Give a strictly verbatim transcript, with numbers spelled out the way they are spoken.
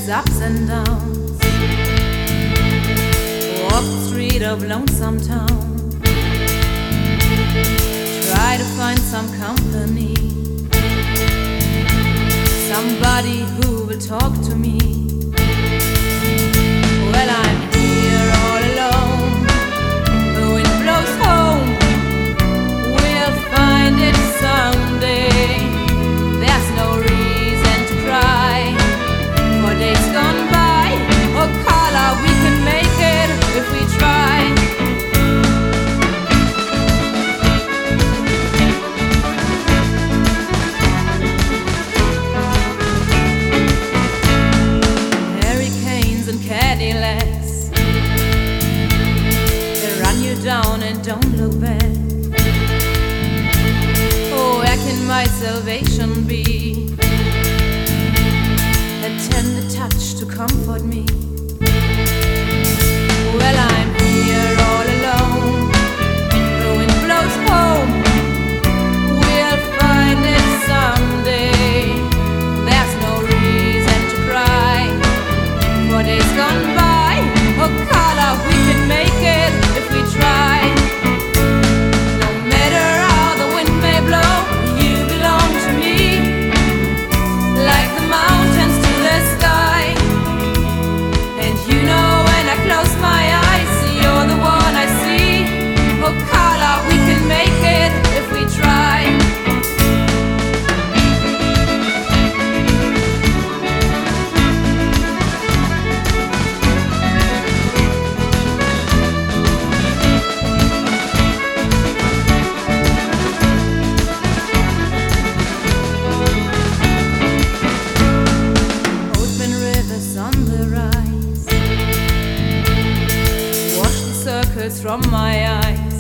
its ups and downs. Walk the street of lonesome town. Try to find some company, somebody who will talk to me. Well, I'm here all alone. The wind blows home. We'll find it someday. There's no reason to cry for days gone by. Oh, Carla, we can make it if we try. Hurricanes and Cadillacs, they run you down and don't look back. Oh, where can my salvation be? A tender touch to comfort me. Well, I'm here all alone. The wind blows home. We'll find it someday. There's no reason to cry for days gone by. Oh, Carla, we can make it if we try. No matter how the wind may blow, you belong to me, like the mountains to the sky. And you know when I close my eyes, you're the one I see. Oh, Carla, we can make it if we try. Open rivers on the rise, wash the circles from my eyes.